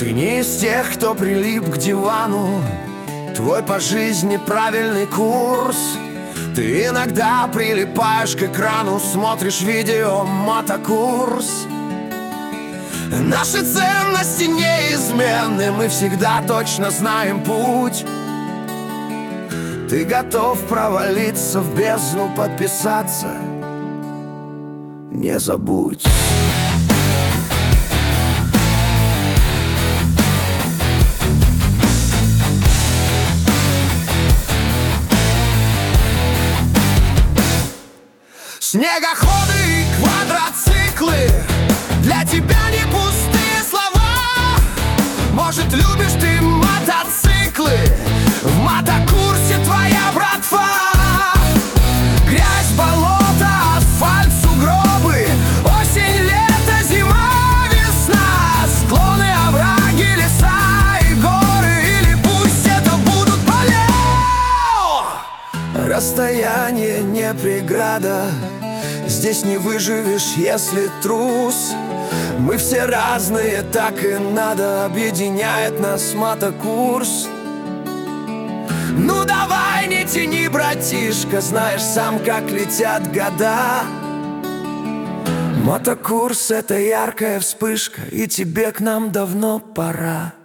Ты не из тех, кто прилип к дивану, твой по жизни правильный курс. Ты иногда прилипаешь к экрану, смотришь видео мотокурс. Наши ценности неизменны, мы всегда точно знаем путь. Ты готов провалиться в бездну, подписаться не забудь. Снегоходы и квадроциклы для тебя не пустые слова. Может, любишь ты мотоциклы, в мотокурсе твоя братва. Грязь, болото, асфальт, сугробы, осень, лето, зима, весна, склоны, овраги, леса и горы, или пусть это будут поля. Расстояние не преграда, здесь не выживешь, если трус. Мы все разные, так и надо, объединяет нас мотокурс. Ну давай, не тяни, братишка, знаешь сам, как летят года. Мотокурс — это яркая вспышка, и тебе к нам давно пора.